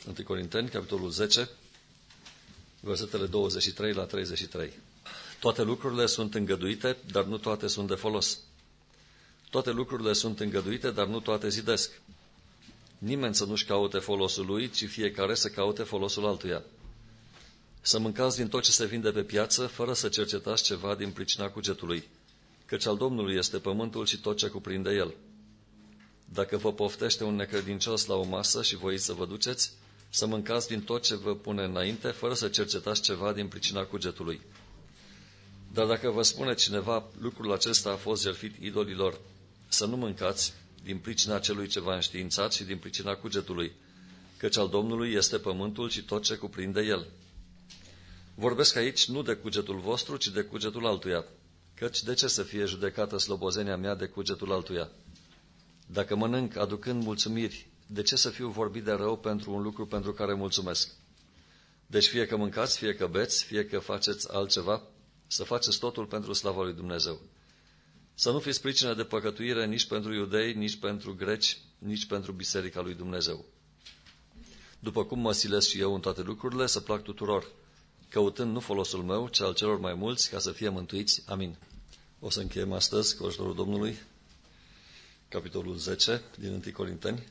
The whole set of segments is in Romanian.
1 Corinteni, capitolul 10, versetele 23 la 33. Toate lucrurile sunt îngăduite, dar nu toate sunt de folos. Toate lucrurile sunt îngăduite, dar nu toate zidesc. Nimeni să nu-și caute folosul lui, ci fiecare să caute folosul altuia. Să mâncați din tot ce se vinde pe piață, fără să cercetați ceva din pricina cugetului, căci al Domnului este pământul și tot ce cuprinde el. Dacă vă poftește un necredincios la o masă și voiți să vă duceți, să mâncați din tot ce vă pune înainte, fără să cercetați ceva din pricina cugetului. Dar dacă vă spune cineva, lucrul acesta a fost jertfit idolilor, să nu mâncați din pricina celui ce v-a înștiințat și din pricina cugetului, căci al Domnului este pământul și tot ce cuprinde el. Vorbesc aici nu de cugetul vostru, ci de cugetul altuia, căci de ce să fie judecată slobozenia mea de cugetul altuia? Dacă mănânc aducând mulțumiri, de ce să fiu vorbit de rău pentru un lucru pentru care mulțumesc? Deci fie că mâncați, fie că beți, fie că faceți altceva, să faceți totul pentru slava lui Dumnezeu. Să nu fiți pricină de păcătuire nici pentru iudei, nici pentru greci, nici pentru biserica lui Dumnezeu. După cum mă silesc și eu în toate lucrurile, să plac tuturor, căutând nu folosul meu, ci al celor mai mulți, ca să fie mântuiți. Amin. O să încheiem astăzi cu ajutorul Domnului, capitolul 10 din 1 Corinteni.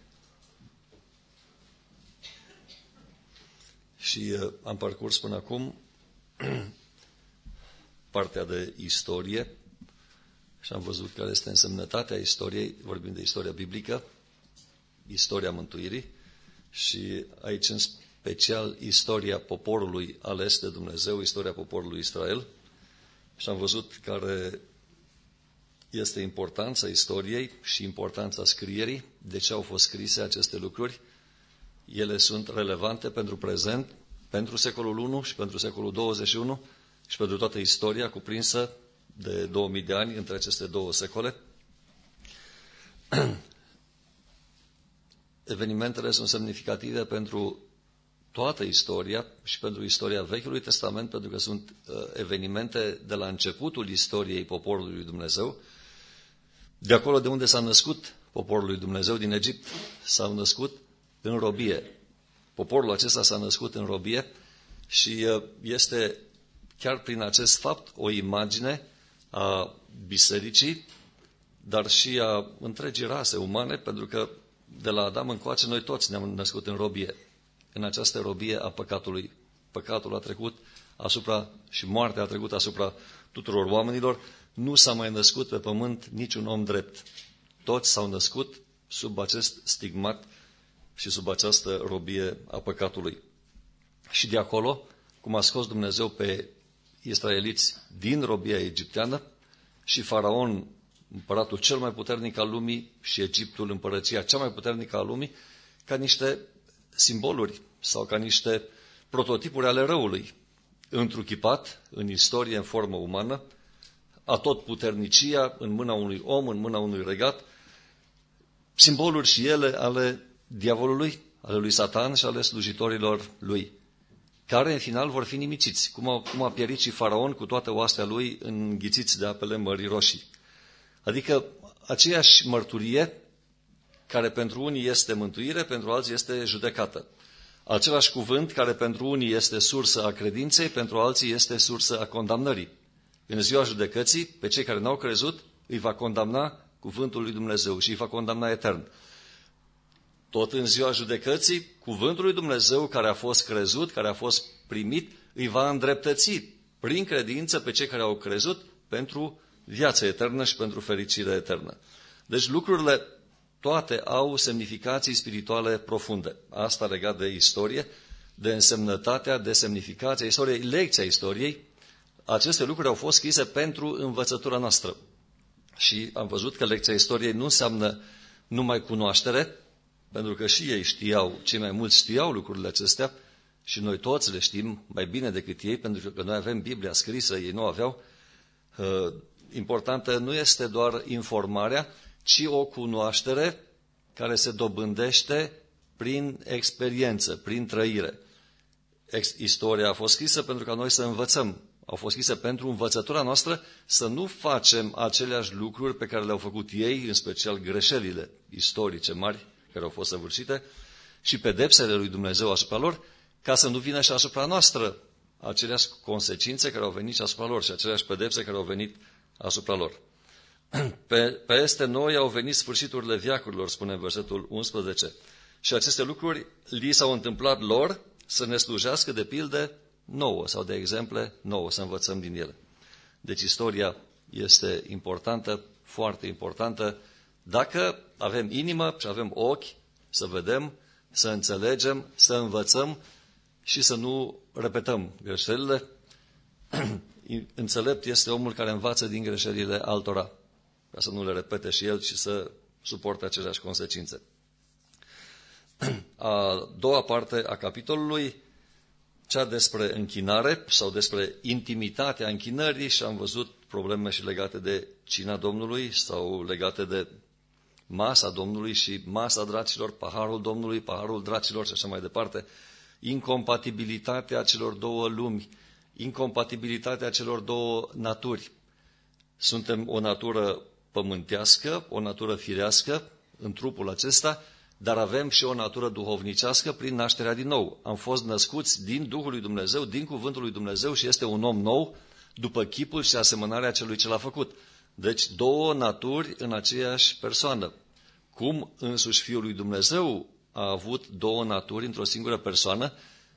Și am parcurs până acum partea de istorie și am văzut care este însemnătatea istoriei, vorbim de istoria biblică, istoria mântuirii și aici în special istoria poporului ales de Dumnezeu, istoria poporului Israel. Și am văzut care este importanța istoriei și importanța scrierii, de ce au fost scrise aceste lucruri. Ele sunt relevante pentru prezent, pentru secolul 1 și pentru secolul 21 și pentru toată istoria cuprinsă de 2000 de ani între aceste două secole. Evenimentele sunt semnificative pentru toată istoria și pentru istoria Vechiului Testament, pentru că sunt evenimente de la începutul istoriei poporului lui Dumnezeu, de acolo de unde s-a născut poporul lui Dumnezeu, din Egipt, s-au născut în robie. Poporul acesta s-a născut în robie și este chiar prin acest fapt o imagine a bisericii, dar și a întregii rase umane, pentru că de la Adam încoace noi toți ne-am născut în robie. În această robie a păcatului. Păcatul a trecut asupra și moartea a trecut asupra tuturor oamenilor. Nu s-a mai născut pe pământ niciun om drept. Toți s-au născut sub acest stigmat și sub această robie a păcatului. Și de acolo, cum a scos Dumnezeu pe israeliți din robia egipteană și Faraon, împăratul cel mai puternic al lumii, și Egiptul, împărăția cea mai puternică a lumii, ca niște simboluri sau ca niște prototipuri ale răului, întruchipat în istorie, în formă umană, atotputernicia în mâna unui om, în mâna unui regat, simboluri și ele ale diavolului, ale lui Satan și ale slujitorilor lui, care în final vor fi nimiciți, cum a pierit și Faraon cu toată oastea lui înghițiți de apele Mării Roșii. Adică aceeași mărturie care pentru unii este mântuire, pentru alții este judecată. Același cuvânt care pentru unii este sursă a credinței, pentru alții este sursă a condamnării. În ziua judecății, pe cei care n-au crezut, îi va condamna cuvântul lui Dumnezeu și îi va condamna etern. Tot în ziua judecății, cuvântul lui Dumnezeu care a fost crezut, care a fost primit, îi va îndreptăți prin credință pe cei care au crezut pentru viața eternă și pentru fericire eternă. Deci lucrurile toate au semnificații spirituale profunde. Asta legat de istorie, de însemnătatea, de semnificația istoriei, lecția istoriei. Aceste lucruri au fost scrise pentru învățătura noastră. Și am văzut că lecția istoriei nu înseamnă numai cunoaștere, pentru că și ei știau, cei mai mulți știau lucrurile acestea și noi toți le știm mai bine decât ei, pentru că noi avem Biblia scrisă, ei nu aveau. Importantă nu este doar informarea, ci o cunoaștere care se dobândește prin experiență, prin trăire. Istoria a fost scrisă pentru ca noi să învățăm. Au fost scrise pentru învățătura noastră să nu facem aceleași lucruri pe care le-au făcut ei, în special greșelile istorice mari care au fost săvârșite, și pedepsele lui Dumnezeu asupra lor, ca să nu vină și asupra noastră aceleași consecințe care au venit și asupra lor și aceleași pedepse care au venit asupra lor. Peste noi au venit sfârșiturile veacurilor, spune în versetul 11. Și aceste lucruri li s-au întâmplat lor să ne slujească de pilde nouă sau de exemple nouă, să învățăm din ele. Deci istoria este importantă, foarte importantă. Dacă avem inimă și avem ochi să vedem, să înțelegem, să învățăm și să nu repetăm greșelile, înțelept este omul care învață din greșelile altora, ca să nu le repete și el și să suporte aceleași consecințe. A doua parte a capitolului, cea despre închinare sau despre intimitatea închinării, și am văzut probleme și legate de cina Domnului sau legate de masa Domnului și masa dracilor, paharul Domnului, paharul dracilor și așa mai departe. Incompatibilitatea celor două lumi, incompatibilitatea celor două naturi. Suntem o natură pământească, o natură firească în trupul acesta, dar avem și o natură duhovnicească prin nașterea din nou. Am fost născuți din Duhul lui Dumnezeu, din Cuvântul lui Dumnezeu și este un om nou după chipul și asemănarea celui ce l-a făcut. Deci două naturi în aceeași persoană. Cum însuși Fiul lui Dumnezeu a avut două naturi într-o singură persoană,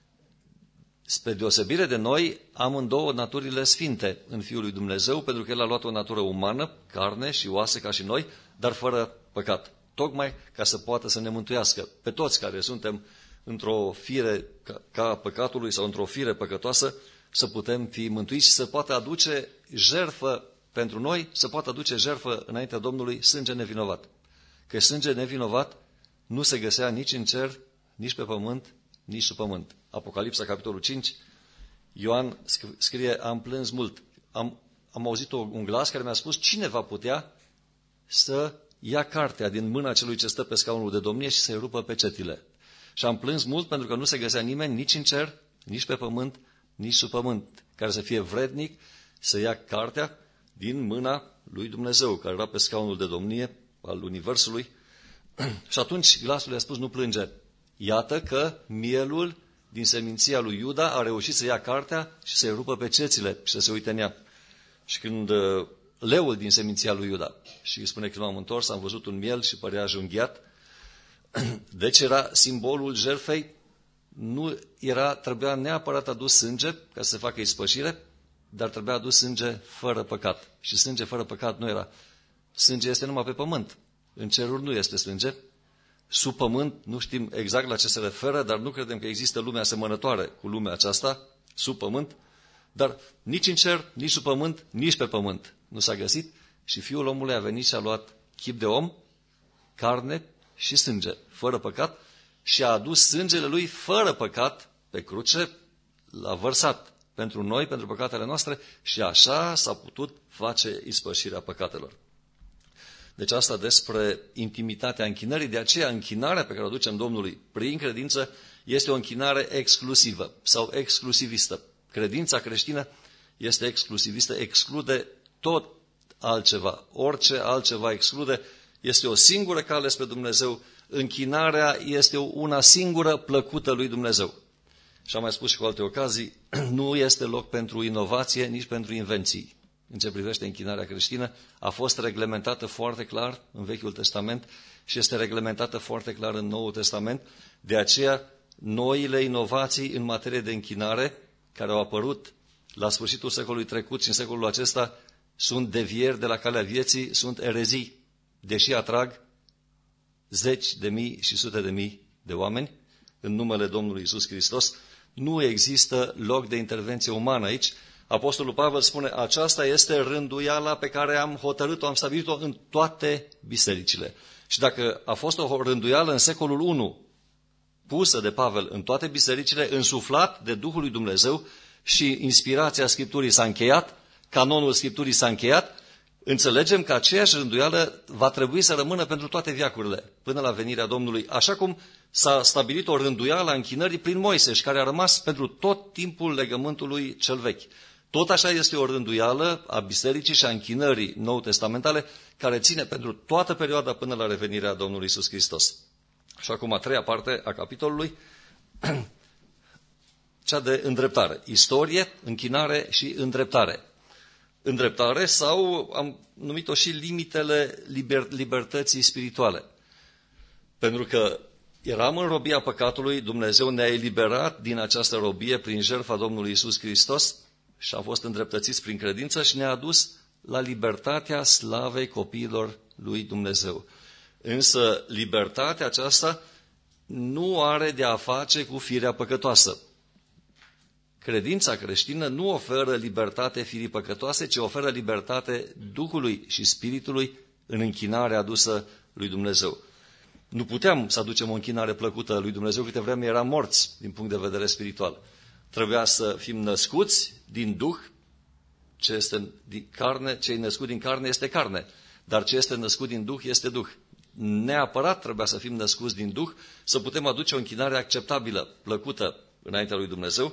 spre deosebire de noi, amândouă naturile sfinte în Fiul lui Dumnezeu, pentru că El a luat o natură umană, carne și oase ca și noi, dar fără păcat. Tocmai ca să poată să ne mântuiască pe toți care suntem într-o fire ca păcatului sau într-o fire păcătoasă, să putem fi mântuiți și să poată aduce jertfă pentru noi, să poată aduce jertfă înaintea Domnului sânge nevinovat. Că sânge nevinovat nu se găsea nici în cer, nici pe pământ, nici sub pământ. Apocalipsa, capitolul 5, Ioan scrie, am plâns mult. Am auzit un glas care mi-a spus, cine va putea să ia cartea din mâna celui ce stă pe scaunul de domnie și să-i rupă pecetile. Și am plâns mult pentru că nu se găsea nimeni nici în cer, nici pe pământ, nici sub pământ, care să fie vrednic să ia cartea din mâna lui Dumnezeu, care era pe scaunul de domnie al universului. Și atunci glasul i-a spus, nu plânge. Iată că mielul din seminția lui Iuda a reușit să ia cartea și să-i rupă pecețile și să se uite în ea. Și când leul din seminția lui Iuda, și spune că m-am întors, am văzut un miel și părea junghiat, deci era simbolul jertfei, trebuia neapărat adus sânge ca să se facă ispășire, dar trebuia adus sânge fără păcat. Și sânge fără păcat nu era. Sânge este numai pe pământ. În ceruri nu este sânge. Sub pământ nu știm exact la ce se referă, dar nu credem că există lume asemănătoare cu lumea aceasta, sub pământ, dar nici în cer, nici sub pământ, nici pe pământ nu s-a găsit și Fiul omului a venit și a luat chip de om, carne și sânge, fără păcat, și a adus sângele lui fără păcat pe cruce, l-a vărsat pentru noi, pentru păcatele noastre și așa s-a putut face ispășirea păcatelor. Deci asta despre intimitatea închinării, de aceea închinarea pe care o ducem Domnului prin credință este o închinare exclusivă sau exclusivistă. Credința creștină este exclusivistă, exclude tot altceva, orice altceva exclude, este o singură cale spre Dumnezeu, închinarea este una singură plăcută lui Dumnezeu. Și am mai spus și cu alte ocazii, nu este loc pentru inovație, nici pentru invenții. În ce privește închinarea creștină, a fost reglementată foarte clar în Vechiul Testament și este reglementată foarte clar în Noul Testament. De aceea, noile inovații în materie de închinare, care au apărut la sfârșitul secolului trecut și în secolul acesta, sunt devieri de la calea vieții, sunt erezii, deși atrag zeci de mii și sute de mii de oameni în numele Domnului Iisus Hristos. Nu există loc de intervenție umană aici. Apostolul Pavel spune, aceasta este rânduiala pe care am hotărât-o, am stabilit-o în toate bisericile. Și dacă a fost o rânduială în secolul I, pusă de Pavel în toate bisericile, însuflat de Duhul lui Dumnezeu și inspirația Scripturii s-a încheiat, canonul Scripturii s-a încheiat, înțelegem că aceeași rânduială va trebui să rămână pentru toate veacurile, până la venirea Domnului, așa cum s-a stabilit o rânduială a închinării prin Moise și care a rămas pentru tot timpul legământului cel vechi. Tot așa este o rânduială a bisericii și a închinării nou-testamentale care ține pentru toată perioada până la revenirea Domnului Iisus Hristos. Și acum a treia parte a capitolului, cea de îndreptare. Istorie, închinare și îndreptare. Îndreptare sau am numit-o și limitele libertății spirituale. Pentru că eram în robia păcatului, Dumnezeu ne-a eliberat din această robie prin jertfa Domnului Iisus Hristos și am fost îndreptățiți prin credință și ne-a adus la libertatea slavei copiilor lui Dumnezeu. Însă libertatea aceasta nu are de a face cu firea păcătoasă. Credința creștină nu oferă libertate firii păcătoase, ci oferă libertate Duhului și Spiritului în închinarea adusă lui Dumnezeu. Nu puteam să aducem o închinare plăcută lui Dumnezeu câte vreme eram morți din punct de vedere spiritual. Trebuia să fim născuți din Duh, ce este din carne, ce e născut din carne este carne, dar ce este născut din Duh este Duh. Neapărat trebuia să fim născuți din Duh, să putem aduce o închinare acceptabilă, plăcută înaintea lui Dumnezeu.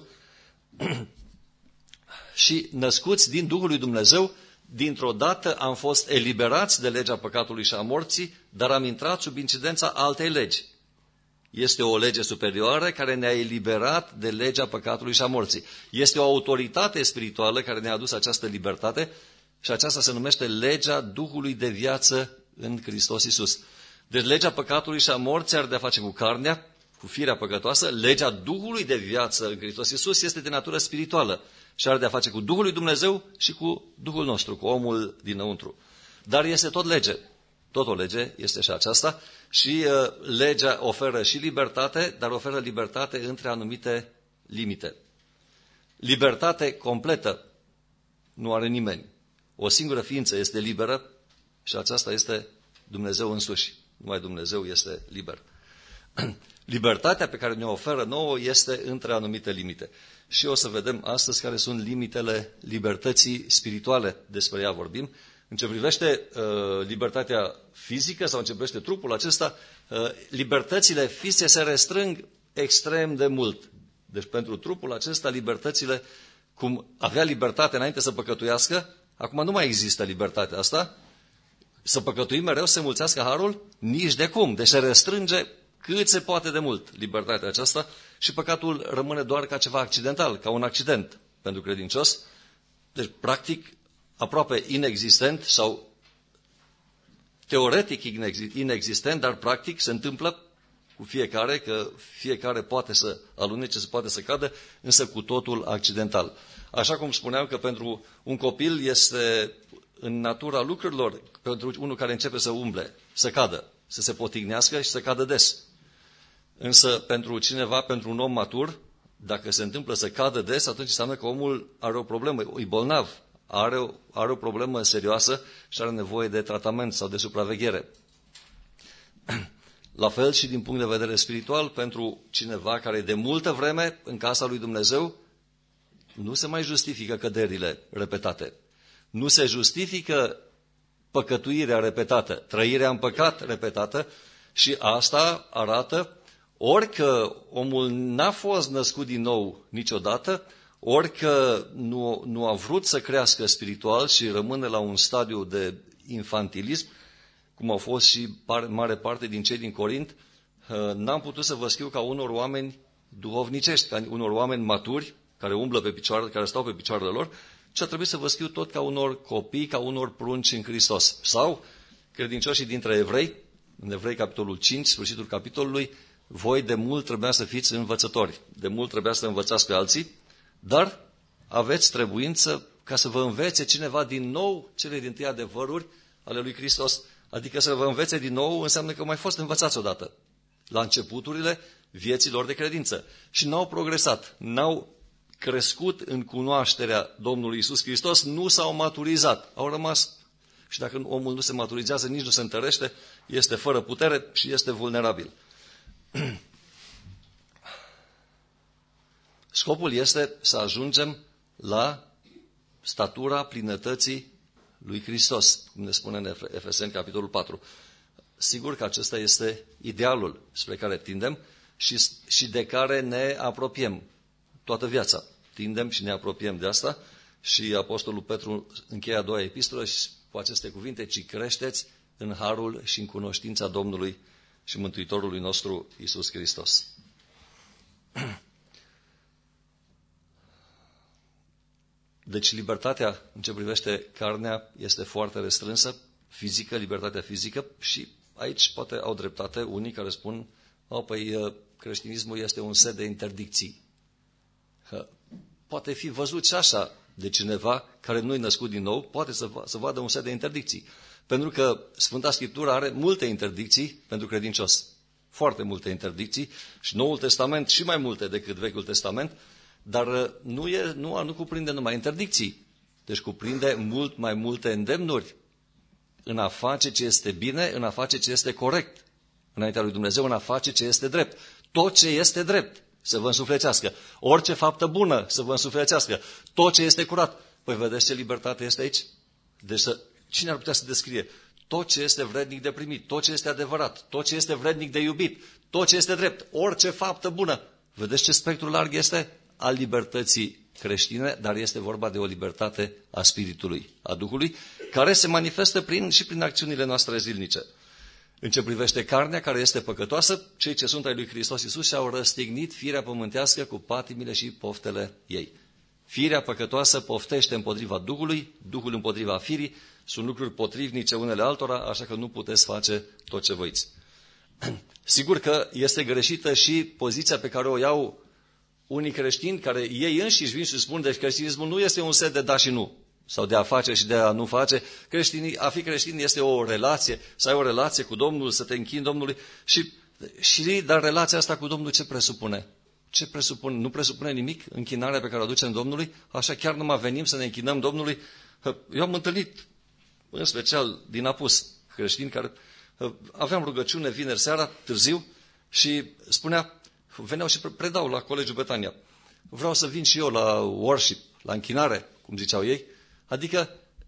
Și născuți din Duhul lui Dumnezeu, dintr-o dată am fost eliberați de legea păcatului și a morții, dar am intrat sub incidența altei legi. Este o lege superioară care ne-a eliberat de legea păcatului și a morții. Este o autoritate spirituală care ne-a adus această libertate și aceasta se numește legea Duhului de viață în Hristos Iisus. Deci legea păcatului și a morții are de-a face cu carnea, cu firea păcătoasă. Legea Duhului de viață în Hristos Iisus este de natură spirituală și are de-a face cu Duhul lui Dumnezeu și cu Duhul nostru, cu omul dinăuntru. Dar este tot lege. Tot o lege este și aceasta și legea oferă și libertate, dar oferă libertate între anumite limite. Libertate completă nu are nimeni. O singură ființă este liberă și aceasta este Dumnezeu însuși. Numai Dumnezeu este liber. Libertatea pe care ne oferă nouă este între anumite limite. Și o să vedem astăzi care sunt limitele libertății spirituale, despre ea vorbim. În ce privește libertatea fizică sau în ce privește trupul acesta, libertățile fizice se restrâng extrem de mult. Deci pentru trupul acesta, libertățile, cum avea libertate înainte să păcătuiască, acum nu mai există libertatea asta. Să păcătuim mereu, să se mulțească harul? Nici de cum. Deci se restrânge cât se poate de mult libertatea aceasta și păcatul rămâne doar ca ceva accidental, ca un accident pentru credincios. Deci, practic, aproape inexistent sau teoretic inexistent, dar practic se întâmplă cu fiecare, că fiecare poate să alunece, se poate să cadă, însă cu totul accidental. Așa cum spuneam că pentru un copil este în natura lucrurilor, pentru unul care începe să umble, să cadă, să se potignească și să cadă des. Însă pentru cineva, pentru un om matur, dacă se întâmplă să cadă des, atunci înseamnă că omul are o problemă, e bolnav, are o problemă serioasă și are nevoie de tratament sau de supraveghere. La fel și din punct de vedere spiritual, pentru cineva care e de multă vreme în casa lui Dumnezeu, nu se mai justifică căderile repetate. Nu se justifică păcătuirea repetată, trăirea în păcat repetată și asta arată ori că omul n-a fost născut din nou niciodată, ori că nu a vrut să crească spiritual și rămâne la un stadiu de infantilism, cum au fost și mare parte din cei din Corint, n-am putut să vă scriu ca unor oameni duhovnicești, ca unor oameni maturi, care umblă pe picioare, care stau pe picioarele lor, ci a trebuit să vă scriu tot ca unor copii, ca unor prunci în Hristos. Sau credincioșii dintre evrei, în Evrei capitolul 5, sfârșitul capitolului, voi de mult trebuia să fiți învățători, de mult trebuia să învățați pe alții, dar aveți trebuință ca să vă învețe cineva din nou cele dintâi adevăruri ale lui Hristos. Adică să vă învețe din nou înseamnă că mai fost învățați odată, la începuturile vieților de credință. Și n-au progresat, n-au crescut în cunoașterea Domnului Iisus Hristos, nu s-au maturizat, au rămas. Și dacă omul nu se maturizează, nici nu se întărește, este fără putere și este vulnerabil. Scopul este să ajungem la statura plinătății lui Hristos, cum ne spune în Efeseni, capitolul 4. Sigur că acesta este idealul spre care tindem și de care ne apropiem toată viața. Tindem și ne apropiem de asta și Apostolul Petru încheie a doua epistolă și cu aceste cuvinte, ci creșteți în harul și în cunoștința Domnului și Mântuitorului nostru Iisus Hristos. Deci libertatea în ce privește carnea este foarte restrânsă, fizică, libertatea fizică, și aici poate au dreptate unii care spun, creștinismul este un set de interdicții. Poate fi văzut și așa de cineva care nu-i născut din nou, poate să vadă un set de interdicții. Pentru că Sfânta Scriptură are multe interdicții pentru credincios. Foarte multe interdicții și Noul Testament și mai multe decât Vechiul Testament, dar nu cuprinde numai interdicții. Deci cuprinde mult mai multe îndemnuri în a face ce este bine, în a face ce este corect înaintea lui Dumnezeu, în a face ce este drept. Tot ce este drept să vă însuflețească. Orice faptă bună să vă însuflețească. Tot ce este curat. Păi vedeți ce libertate este aici? Deci cine ar putea să descrie? Tot ce este vrednic de primit, tot ce este adevărat, tot ce este vrednic de iubit, tot ce este drept, orice faptă bună. Vedeți ce spectru larg este al libertății creștine, dar este vorba de o libertate a Spiritului, a Duhului, care se manifestă și prin acțiunile noastre zilnice. În ce privește carnea care este păcătoasă, cei ce sunt ai lui Hristos Iisus și-au răstignit firea pământească cu patimile și poftele ei. Firea păcătoasă poftește împotriva Duhului, Duhul împotriva firii, sunt lucruri potrivnice unele altora, așa că nu puteți face tot ce voiți. Sigur că este greșită și poziția pe care o iau unii creștini, care ei înșiși vin și spun, deci creștinismul nu este un set de da și nu, sau de a face și de a nu face. A fi creștin este o relație, să ai o relație cu Domnul, să te închini Domnului. Dar relația asta cu Domnul ce presupune? Ce presupune? Nu presupune nimic închinarea pe care o aducem Domnului? Așa chiar numai venim să ne închinăm Domnului? Eu am întâlnit, în special din Apus, creștini care aveam rugăciune vineri seara, târziu, și veneau și predau la Colegiul Betania. Vreau să vin și eu la worship, la închinare, cum ziceau ei. Adică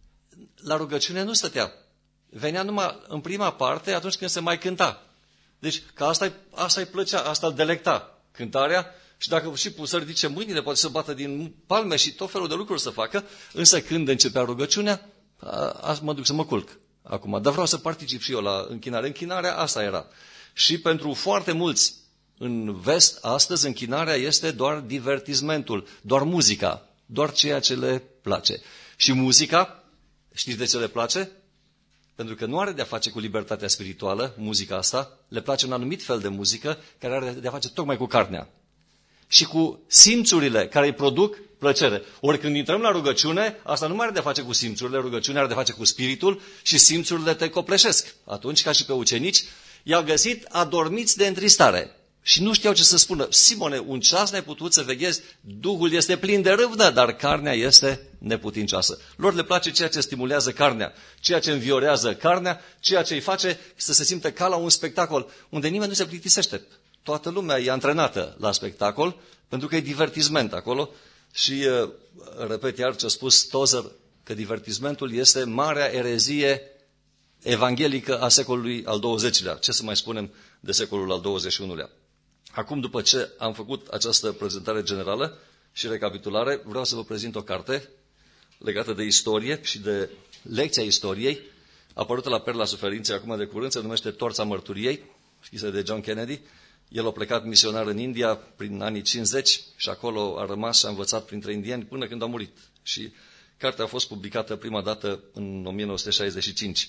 la rugăciune nu stătea. Venea numai în prima parte atunci când se mai cânta. Deci că asta îi plăcea, asta îl delecta, cântarea, și dacă și să ridice mâinile, poate să bată din palme și tot felul de lucruri să facă, însă când începea rugăciunea, mă duc să mă culc acum. Dar vreau să particip și eu la închinare. Închinarea asta era. Și pentru foarte mulți în vest, astăzi, închinarea este doar divertismentul, doar muzica, doar ceea ce le place. Și muzica, știți de ce le place? Pentru că nu are de-a face cu libertatea spirituală, muzica asta, le place un anumit fel de muzică care are de-a face tocmai cu carnea. Și cu simțurile care îi produc plăcere. Ori când intrăm la rugăciune, asta nu mai are de-a face cu simțurile, rugăciunea are de-a face cu spiritul și simțurile te copleșesc. Atunci, ca și pe ucenici, i-au găsit adormiți de întristare. Și nu știau ce să spună. Simone, un ceas n-ai putut să veghezi, Duhul este plin de râvnă, dar carnea este neputincioasă. Lor le place ceea ce stimulează carnea, ceea ce înviorează carnea, ceea ce îi face să se simtă ca la un spectacol, unde nimeni nu se plictisește. Toată lumea e antrenată la spectacol, pentru că e divertisment acolo. Și repet iar ce a spus Tozer, că divertismentul este marea erezie evanghelică a secolului al XX-lea. Ce să mai spunem de secolul al XXI-lea? Acum, după ce am făcut această prezentare generală și recapitulare, vreau să vă prezint o carte legată de istorie și de lecția istoriei, apărută la Perla Suferinței acum de curând, se numește Torța Mărturiei, scrisă de John Kennedy. El a plecat misionar în India prin anii 50 și acolo a rămas și a învățat printre indieni până când a murit. Și cartea a fost publicată prima dată în 1965.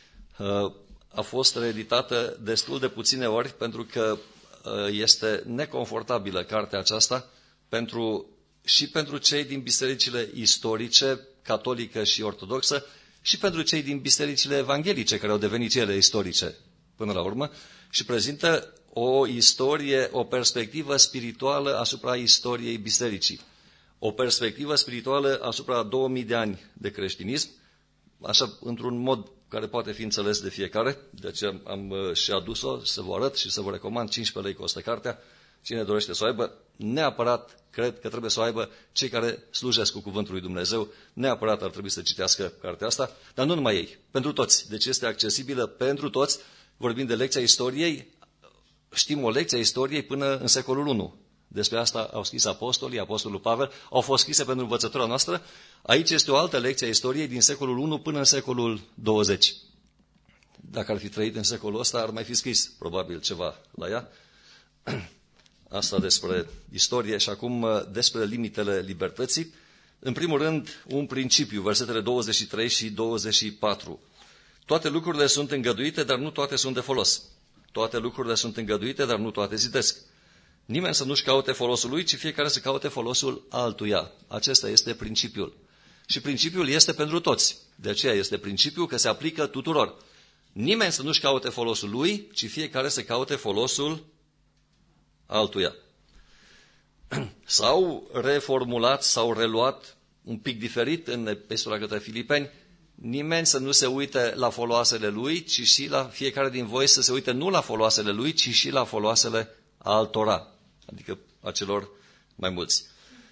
A fost reeditată destul de puține ori pentru că este neconfortabilă cartea aceasta și pentru cei din bisericile istorice, catolică și ortodoxă, și pentru cei din bisericile evanghelice, care au devenit ele istorice până la urmă, și prezintă o istorie, o perspectivă spirituală asupra istoriei bisericii. O perspectivă spirituală asupra 2000 de ani de creștinism, așa într-un mod care poate fi înțeles de fiecare. De aceea am și adus-o să vă arăt și să vă recomand. 15 lei costă cartea. Cine dorește să o aibă, neapărat cred că trebuie să o aibă cei care slujesc cu Cuvântul lui Dumnezeu. Neapărat ar trebui să citească cartea asta, dar nu numai ei, pentru toți. Deci este accesibilă pentru toți. Vorbim de lecția istoriei, știm o lecție a istoriei până în secolul I. Despre asta au scris apostolii, apostolul Pavel, au fost scrise pentru învățătura noastră. Aici este o altă lecție a istoriei din secolul I până în secolul 20. dacă ar fi trăit în secolul ăsta, ar mai fi scris probabil ceva la ea. Asta despre istorie și acum despre limitele libertății. În primul rând, un principiu, versetele 23 și 24. Toate lucrurile sunt îngăduite, dar nu toate sunt de folos. Toate lucrurile sunt îngăduite, dar nu toate zidesc. Nimeni să nu-și caute folosul lui, ci fiecare să caute folosul altuia. Acesta este principiul. Și principiul este pentru toți. De aceea este principiul că se aplică tuturor. Nimeni să nu-și caute folosul lui, ci fiecare să caute folosul altuia. S-au reformulat, s-au reluat un pic diferit în epistola către Filipeni. Nimeni să nu se uite la foloasele lui, ci și la fiecare din voi să se uite nu la foloasele lui, ci și la foloasele altora, adică a celor mai mulți.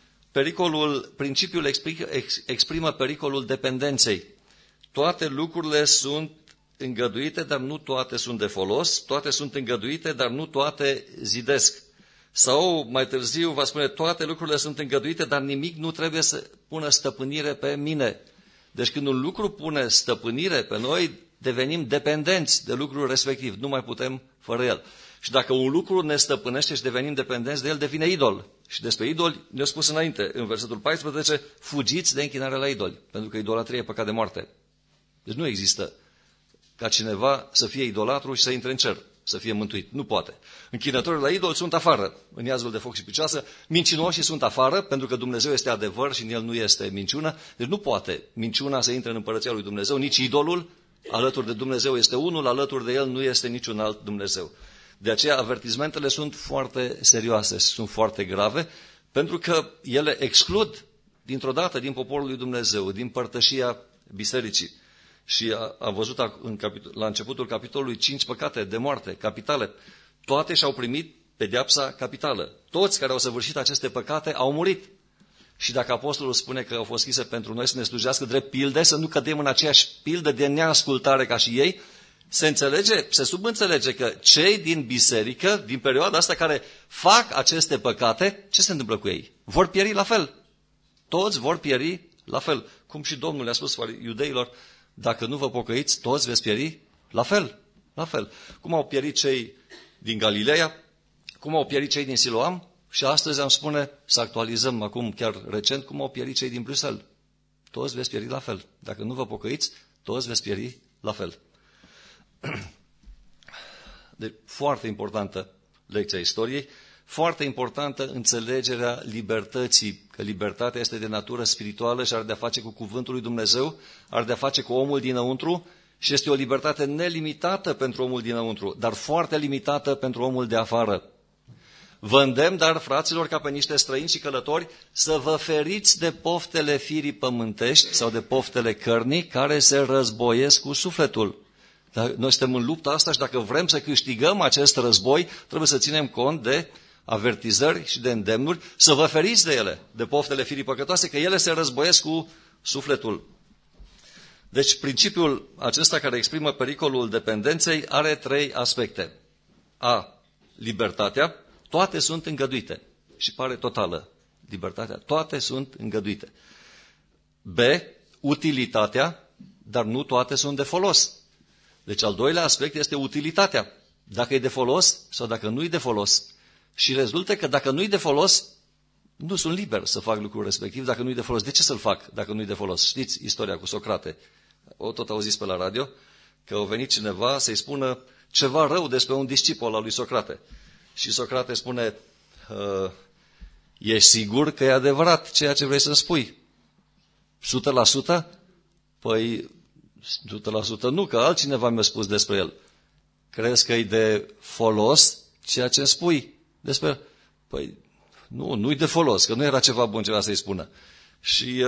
Principiul exprimă pericolul dependenței. Toate lucrurile sunt îngăduite, dar nu toate sunt de folos. Toate sunt îngăduite, dar nu toate zidesc. Sau, mai târziu, va spune, toate lucrurile sunt îngăduite, dar nimic nu trebuie să pună stăpânire pe mine. Deci când un lucru pune stăpânire pe noi, devenim dependenți de lucrul respectiv. Nu mai putem fără el. Și dacă un lucru ne stăpânește și devenim dependenți de el, devine idol. Și despre idoli ne-a spus înainte, în versetul 14, fugiți de închinare la idoli, pentru că idolatria e păcat de moarte. Deci nu există ca cineva să fie idolatru și să intre în cer, să fie mântuit. Nu poate. Închinătorii la idol sunt afară, în iazul de foc și picioasă, mincinoșii sunt afară, pentru că Dumnezeu este adevăr și în el nu este minciună. Deci nu poate minciuna să intre în împărăția lui Dumnezeu, nici idolul, alături de Dumnezeu este unul, alături de el nu este niciun alt Dumnezeu. De aceea avertizmentele sunt foarte serioase, sunt foarte grave, pentru că ele exclud dintr-o dată din poporul lui Dumnezeu, din părtășia bisericii. Și am văzut la începutul capitolului 5 păcate de moarte capitale. Toate și-au primit pedeapsa capitală. Toți care au săvârșit aceste păcate au murit. Și dacă apostolul spune că au fost scrise pentru noi să ne slujească drept pilde, să nu cădem în aceeași pildă de neascultare ca și ei, se subînțelege că cei din biserică, din perioada asta care fac aceste păcate, ce se întâmplă cu ei? Vor pieri la fel. Toți vor pieri la fel. Cum și Domnul le-a spus iudeilor, dacă nu vă pocăiți, toți veți pieri la fel. La fel. Cum au pierit cei din Galileea, cum au pierit cei din Siloam și astăzi am spune, să actualizăm acum chiar recent, cum au pierit cei din Bruxelles. Toți veți pieri la fel. Dacă nu vă pocăiți, toți veți pieri la fel. Deci, foarte importantă lecția istoriei, foarte importantă înțelegerea libertății, că libertatea este de natură spirituală și are de-a face cu cuvântul lui Dumnezeu, are de-a face cu omul dinăuntru și este o libertate nelimitată pentru omul dinăuntru, dar foarte limitată pentru omul de afară. Vă îndemn, dar, fraților, ca pe niște străini și călători, să vă feriți de poftele firii pământești sau de poftele cărnii care se războiesc cu sufletul. Dar noi suntem în lupta asta și dacă vrem să câștigăm acest război, trebuie să ținem cont de avertizări și de îndemnuri, să vă feriți de ele, de poftele firii păcătoase, că ele se războiesc cu sufletul. Deci principiul acesta care exprimă pericolul dependenței are 3 aspecte. A. Libertatea. Toate sunt îngăduite. Și pare totală libertatea. Toate sunt îngăduite. B. Utilitatea, dar nu toate sunt de folos. Deci al doilea aspect este utilitatea. Dacă e de folos sau dacă nu e de folos. Și rezultă că dacă nu e de folos, nu sunt liber să fac lucrul respectiv dacă nu e de folos. De ce să-l fac dacă nu e de folos? Știți istoria cu Socrate. O tot auziți pe la radio că a venit cineva să-i spună ceva rău despre un discipol al lui Socrate. Și Socrate spune, ești sigur că e adevărat ceea ce vrei să-mi spui? 100%? Păi 100% nu, că altcineva mi-a spus despre el. Crezi că e de folos ceea ce spui despre el? Păi nu e de folos, că nu era ceva bun ceva să-i spună. Și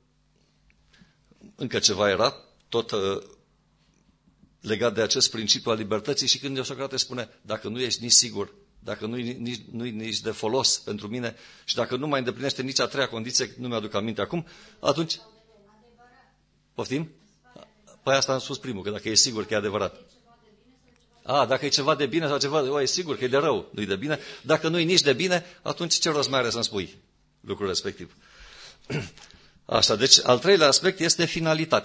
încă ceva era, tot legat de acest principiu al libertății și când Socrate spune, dacă nu ești nici sigur, dacă nu e nici de folos pentru mine și dacă nu mai îndeplinește nici a 3-a condiție, nu mi-aduc aminte acum, atunci... Poftim? Păi asta am spus primul, că dacă e sigur că e adevărat. Dacă e ceva de bine sau ceva, e sigur că e de rău, nu e de bine. Dacă nu e nici de bine, atunci ce rost mai are să-mi spui lucrul respectiv? Așa, deci al 3-lea aspect este finalitatea.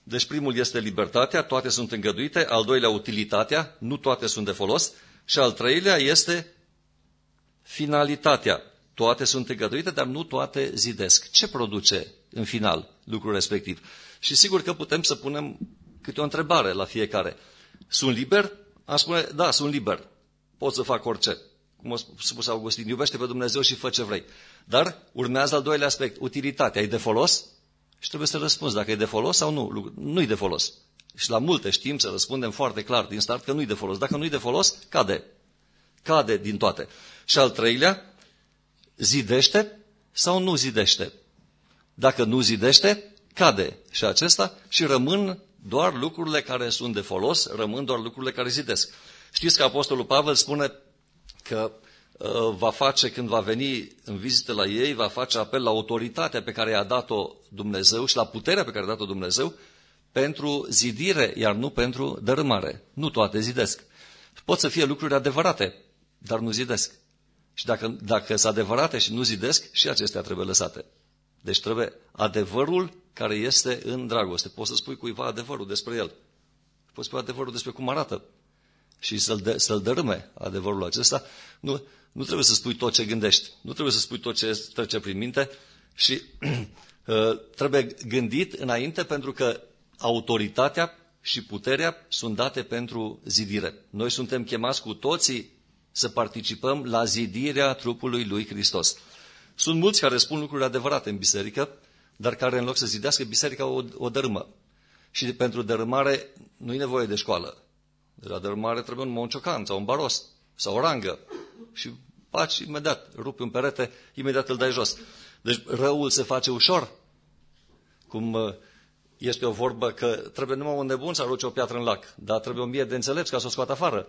Deci primul este libertatea, toate sunt îngăduite, al doilea utilitatea, nu toate sunt de folos, și al treilea este finalitatea. Toate sunt îngăduite, dar nu toate zidesc. Ce produce în final lucrul respectiv? Și sigur că putem să punem câte o întrebare la fiecare. Sunt liber? Am spune, da, sunt liber. Pot să fac orice. Cum a spus Augustin, iubește pe Dumnezeu și fă ce vrei. Dar urmează al doilea aspect, utilitatea. E de folos? Și trebuie să răspunzi dacă e de folos sau nu. Nu e de folos. Și la multe știm să răspundem foarte clar din start că nu e de folos. Dacă nu e de folos, cade. Cade din toate. Și al treilea, zidește sau nu zidește? Dacă nu zidește, cade și acesta și rămân doar lucrurile care sunt de folos, rămân doar lucrurile care zidesc. Știți că Apostolul Pavel spune că va face, când va veni în vizite la ei, va face apel la autoritatea pe care i-a dat-o Dumnezeu și la puterea pe care a dat-o Dumnezeu pentru zidire, iar nu pentru dărâmare. Nu toate zidesc. Pot să fie lucruri adevărate, dar nu zidesc. Și dacă sunt adevărate și nu zidesc, și acestea trebuie lăsate. Deci trebuie adevărul care este în dragoste. Poți să spui cuiva adevărul despre el. Poți spui adevărul despre cum arată. Și să-l dărâme adevărul acesta. Nu trebuie să spui tot ce gândești. Nu trebuie să spui tot ce trece prin minte. Și trebuie gândit înainte, pentru că autoritatea și puterea sunt date pentru zidire. Noi suntem chemați cu toții să participăm la zidirea trupului lui Hristos. Sunt mulți care spun lucruri adevărate în biserică, dar care în loc să zidească, biserica o dărâmă. Și pentru dărâmare nu e nevoie de școală. De la dărâmare trebuie un monciocan sau un baros sau o rangă. Și faci imediat, rupi un perete, imediat îl dai jos. Deci răul se face ușor. Cum este o vorbă că trebuie numai un nebun să arunce o piatră în lac, dar trebuie 1000 de înțelepți ca să o scoată afară.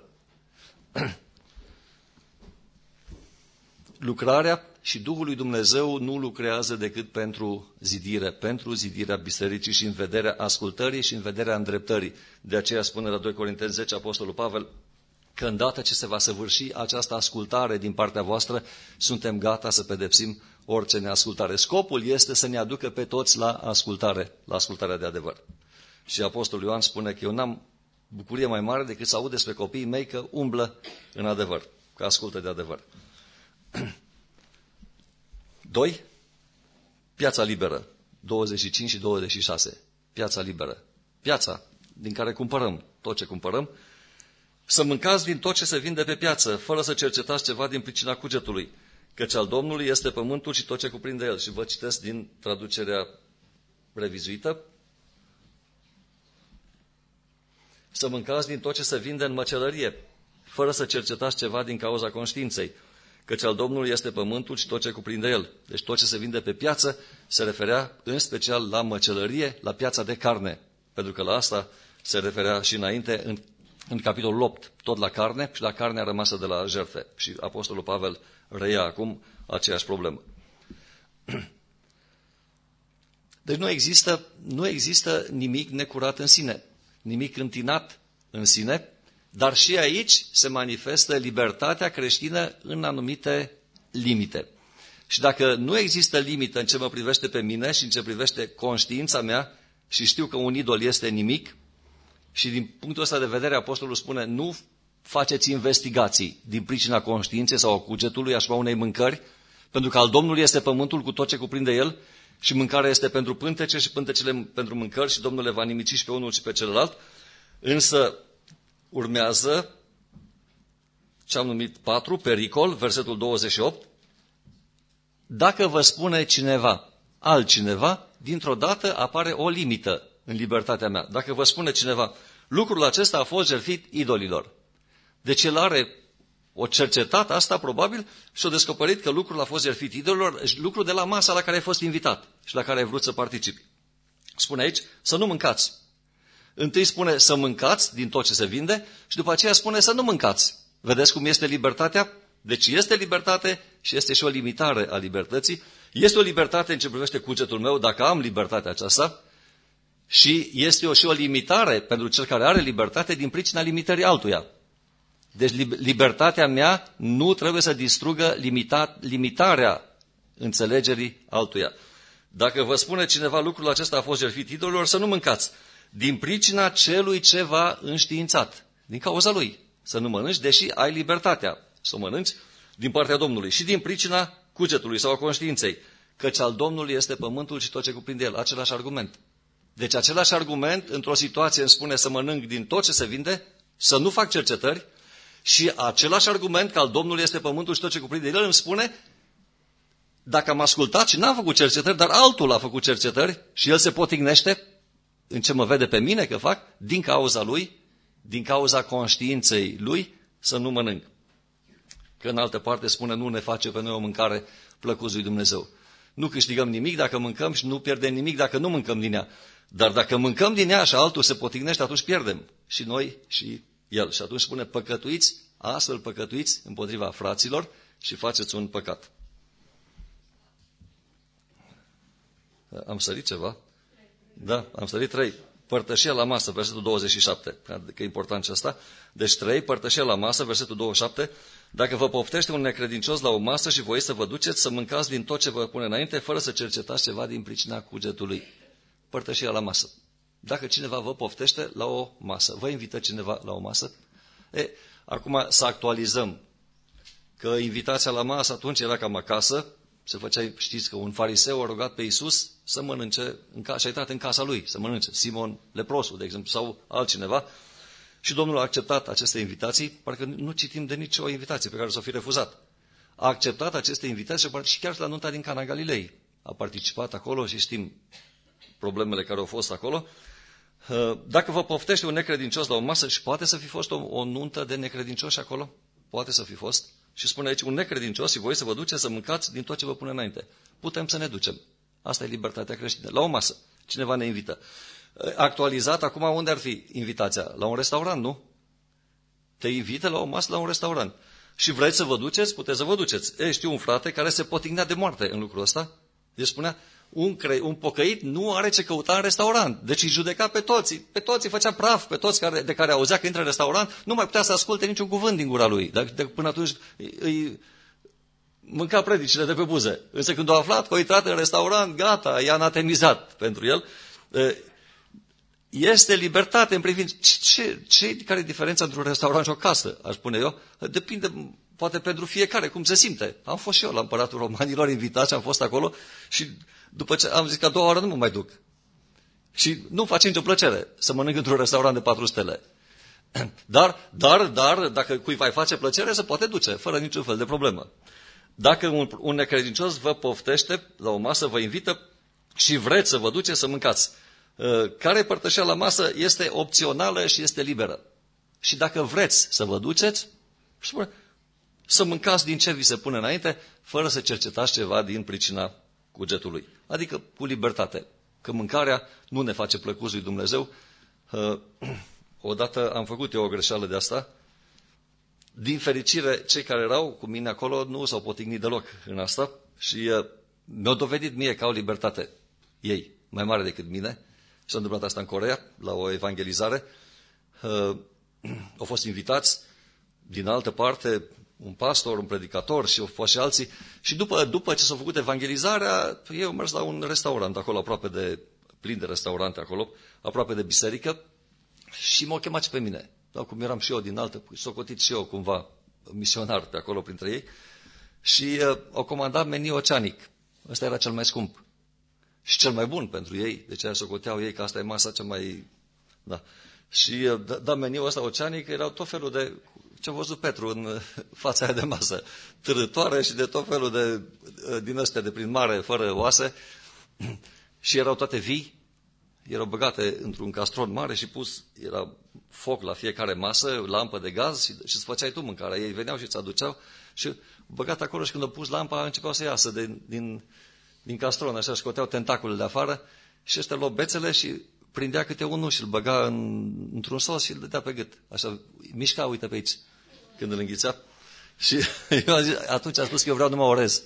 Lucrarea și Duhul lui Dumnezeu nu lucrează decât pentru zidire, pentru zidirea bisericii și în vederea ascultării și în vederea îndreptării. De aceea spune la 2 Corinteni 10 Apostolul Pavel că îndată ce se va săvârși această ascultare din partea voastră, suntem gata să pedepsim orice neascultare. Scopul este să ne aducă pe toți la ascultarea de adevăr. Și Apostolul Ioan spune că eu n-am bucurie mai mare decât să aud despre copiii mei că umblă în adevăr, că ascultă de adevăr. 2. Piața liberă, 25 și 26. Piața liberă. Piața din care cumpărăm tot ce cumpărăm. Să mâncați din tot ce se vinde pe piață, fără să cercetați ceva din pricina cugetului, căci al Domnului este pământul și tot ce cuprinde el. Și vă citesc din traducerea revizuită. Să mâncați din tot ce se vinde în măcelărie, fără să cercetați ceva din cauza conștiinței, căci al Domnului este pământul și tot ce cuprinde el. Deci tot ce se vinde pe piață se referea în special la măcelărie, la piața de carne, pentru că la asta se referea și înainte în capitolul 8, tot la carne și la carnea rămasă de la jertfe. Și Apostolul Pavel reia acum aceeași problemă. Deci nu există nimic necurat în sine, nimic întinat în sine, dar și aici se manifestă libertatea creștină în anumite limite. Și dacă nu există limită în ce mă privește pe mine și în ce privește conștiința mea și știu că un idol este nimic, și din punctul ăsta de vedere Apostolul spune nu faceți investigații din pricina conștiinței sau a cugetului asupra unei mâncări, pentru că al Domnului este pământul cu tot ce cuprinde el și mâncarea este pentru pântece și pântecele pentru mâncări și Domnul le va nimici și pe unul și pe celălalt. Însă urmează ce am numit 4, pericol, versetul 28. Dacă vă spune cineva, altcineva, dintr-o dată apare o limită în libertatea mea. Dacă vă spune cineva, lucrul acesta a fost jertfit idolilor. Deci el o cercetat asta probabil și a descoperit că lucrul a fost jertfit idolilor, lucru de la masa la care ai fost invitat și la care ai vrut să participi. Spune aici să nu mâncați. Întâi spune să mâncați din tot ce se vinde și după aceea spune să nu mâncați. Vedeți cum este libertatea? Deci este libertate și este și o limitare a libertății. Este o libertate în ce privește cugetul meu, dacă am libertatea aceasta, și este și o limitare pentru cel care are libertate din pricina limitării altuia. Deci libertatea mea nu trebuie să distrugă limitarea înțelegerii altuia. Dacă vă spune cineva lucrul acesta a fost jertfit idolilor, să nu mâncați. din pricina celui ce v-a înștiințat. Din cauza lui. Să nu mănânci, deși ai libertatea să o mănânci din partea Domnului. Și din pricina cugetului sau a conștiinței. Căci al Domnului este pământul și tot ce cuprinde el. Același argument. Deci același argument, într-o situație îmi spune să mănânc din tot ce se vinde, să nu fac cercetări, și același argument că al Domnului este pământul și tot ce cuprinde el îmi spune, dacă am ascultat și n-am făcut cercetări, dar altul a făcut cercetări și el se potignește în ce mă vede pe mine că fac, din cauza lui, din cauza conștiinței lui, să nu mănânc. Că în altă parte spune, nu ne face pe noi o mâncare plăcută lui Dumnezeu. Nu câștigăm nimic dacă mâncăm și nu pierdem nimic dacă nu mâncăm din ea. Dar dacă mâncăm din ea și altul se potignește, atunci pierdem. Și noi și el. Și atunci spune, păcătuiți, astfel păcătuiți împotriva fraților și faceți un păcat. Am sărit ceva? Da, am sărit 3. Părtășia la masă, versetul 27. Că e important și asta. Deci 3, părtășia la masă, versetul 27. Dacă vă poftește un necredincios la o masă și voi să vă duceți să mâncați din tot ce vă pune înainte, fără să cercetați ceva din pricina cugetului. Părtășia la masă. Dacă cineva vă poftește la o masă, vă invită cineva la o masă, acum să actualizăm. Că invitația la masă atunci era cam acasă, se făcea, știți că un fariseu a rugat pe Iisus să mănânce, și a intrat în casa lui, să mănânce, Simon leprosul, de exemplu, sau altcineva, și Domnul a acceptat aceste invitații, parcă nu citim de nicio invitație pe care s-o fi refuzat. A acceptat aceste invitații și chiar la nunta din Cana Galilei. A participat acolo și știm problemele care au fost acolo. Dacă vă poftește un necredincios la o masă, și poate să fi fost o nuntă de necredincioși acolo, poate să fi fost, și spune aici un necredincios și voi să vă duceți să mâncați din tot ce vă pune înainte. Putem să ne ducem. Asta e libertatea creștină. La o masă. Cineva ne invită. Actualizat, acum unde ar fi invitația? La un restaurant, nu? Te invită la o masă, la un restaurant. Și vreți să vă duceți? Puteți să vă duceți. Știu un frate care se potignea de moarte în lucrul ăsta. El spunea, un pocăit nu are ce căuta în restaurant. Deci îi judeca pe toți. Pe toți îi făcea praf, pe toți de care auzea că intră în restaurant, nu mai putea să asculte niciun cuvânt din gura lui. Până atunci îi mânca predicile de pe buze. Însă când a aflat că a intrat în restaurant, gata, i-a anatemizat pentru el. Este libertate în privință. Care e diferența între un restaurant și o casă, aș spune eu? Depinde, poate pentru fiecare, cum se simte. Am fost și eu la Împăratul Romanilor invitați, am fost acolo și după ce am zis că a doua oară nu mă mai duc. Și nu-mi face nicio plăcere să mănânc într-un restaurant de 4 stele. Dar, dacă cuiva îi face plăcere, se poate duce, fără niciun fel de problemă. Dacă un necredincios vă poftește la o masă, vă invită și vreți să vă duceți să mâncați. Care părtășea la masă este opțională și este liberă. Și dacă vreți să vă duceți, să mâncați din ce vi se pune înainte, fără să cercetați ceva din pricina cugetului. Adică cu libertate. Că mâncarea nu ne face plăcut lui Dumnezeu. Odată am făcut eu o greșeală de asta. Din fericire, cei care erau cu mine acolo nu s-au potignit deloc în asta și mi-au dovedit mie că au libertate. Ei, mai mare decât mine. Și s-a întâmplat asta în Coreea, la o evangelizare. Au fost invitați din altă parte un pastor, un predicator și au fost și alții. Și după ce s-a făcut evangelizarea, eu am mers la un restaurant acolo, plin de restaurante acolo, aproape de biserică, și m-au chemat și pe mine. Dar cum eram și eu din altă, s-o cotit și eu cumva misionar pe acolo printre ei, și au comandat meniu oceanic. Ăsta era cel mai scump. Și cel mai bun pentru ei, deci aia socoteau ei că asta e masa cea mai... Da. Și meniul ăsta oceanic erau tot felul de... Ce-a văzut Petru în fața aia de masă? Târătoare și de tot felul din astea de prin mare, fără oase. Și erau toate vii, erau băgate într-un castron mare și era foc la fiecare masă, lampă de gaz și îți făceai tu mâncarea. Ei veneau și îți aduceau și băgat acolo și când au pus lampa, începeau să iasă din castron, așa, scoteau tentaculele afară și ăștia luau bețele și prindea câte unul și îl băga într-un sos și îl dădea pe gât. Așa, mișca, uite pe aici, când îl înghițea. Și eu atunci am spus că eu vreau numai orez.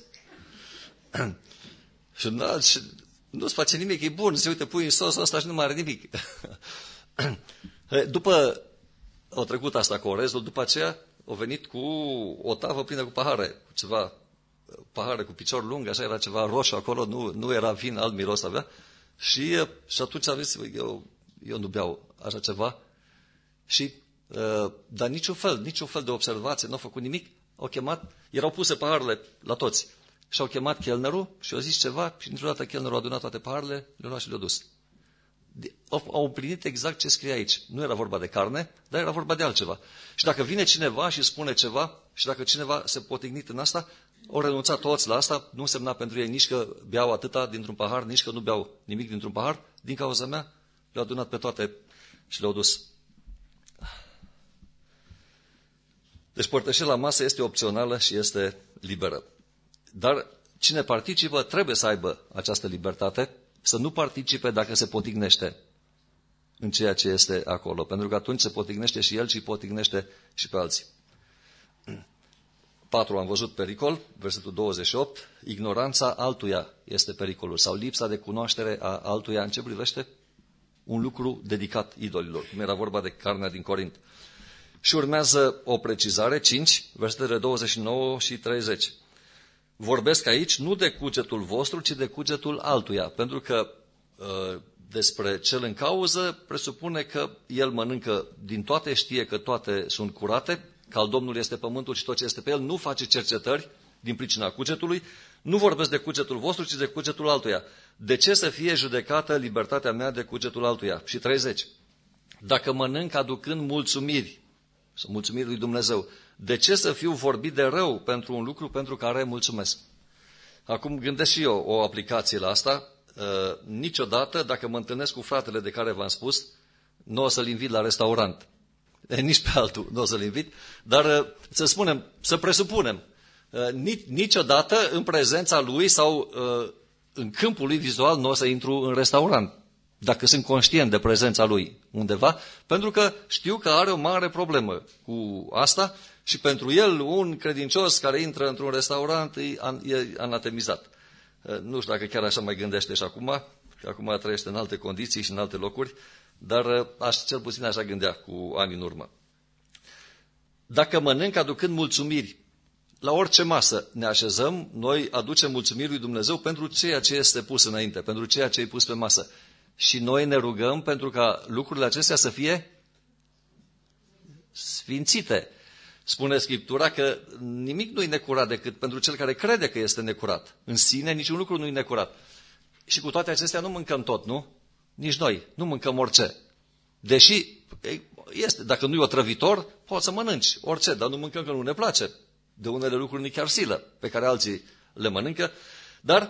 Și nu-ți face nimic, e bun, se uite, pui în sosul ăsta și nu mai are nimic. După au trecut asta cu orezul, după aceea au venit cu o tavă plină cu pahare, cu ceva pahare cu picior lung, așa era ceva roșu acolo, nu era vin, alt miros avea. Și atunci am zis, eu eu nu beau așa ceva. Și, dar niciun fel de observație, nu au făcut nimic, au chemat, erau puse paharele la toți. Și au chemat chelnerul și au zis ceva și dintr-o dată chelnerul a adunat toate paharele, le-a luat și le-a dus. Au împlinit exact ce scrie aici. Nu era vorba de carne, dar era vorba de altceva. Și dacă vine cineva și spune ceva, și dacă cineva se potignit în asta, au renunțat toți la asta, nu însemna pentru ei nici că beau atâta dintr-un pahar, nici că nu beau nimic dintr-un pahar, din cauza mea le-au adunat pe toate și le-au dus. Deci părtășia la masă este opțională și este liberă. Dar cine participă trebuie să aibă această libertate, să nu participe dacă se potignește în ceea ce este acolo, pentru că atunci se potignește și el și potignește și pe alții. 4. Am văzut pericol, versetul 28, ignoranța altuia este pericolul, sau lipsa de cunoaștere a altuia în ce privește un lucru dedicat idolilor, cum era vorba de carnea din Corint. Și urmează o precizare, 5, versetele 29 și 30. Vorbesc aici nu de cugetul vostru, ci de cugetul altuia, pentru că despre cel în cauză presupune că el mănâncă din toate, știe că toate sunt curate, că al Domnului este pământul și tot ce este pe el, nu face cercetări din pricina cugetului, nu vorbesc de cugetul vostru, ci de cugetul altuia. De ce să fie judecată libertatea mea de cugetul altuia? Și 30. Dacă mănânc aducând mulțumiri, sau mulțumiri lui Dumnezeu, de ce să fiu vorbit de rău pentru un lucru pentru care mulțumesc? Acum gândesc și eu o aplicație la asta. Niciodată, dacă mă întâlnesc cu fratele de care v-am spus, nu o să-l invit la restaurant. Nici pe altul nu o să-l invit, dar să presupunem, niciodată în prezența lui sau în câmpul lui vizual nu o să intru în restaurant, dacă sunt conștient de prezența lui undeva, pentru că știu că are o mare problemă cu asta și pentru el un credincios care intră într-un restaurant e anatemizat. Nu știu dacă chiar așa mai gândește și acum, că acum trăiește în alte condiții și în alte locuri, dar cel puțin așa gândea cu ani în urmă. Dacă mănânc aducând mulțumiri, la orice masă ne așezăm, noi aducem mulțumiri lui Dumnezeu pentru ceea ce este pus înainte, pentru ceea ce e pus pe masă. Și noi ne rugăm pentru ca lucrurile acestea să fie sfințite. Spune Scriptura că nimic nu e necurat decât pentru cel care crede că este necurat. În sine niciun lucru nu e necurat. Și cu toate acestea nu mâncăm tot, nu? Nici noi, nu mâncăm orice. Deși, dacă nu e otrăvitor, poți să mănânci orice, dar nu mâncăm că nu ne place. De unele lucruri ni chiar silă, pe care alții le mănâncă. Dar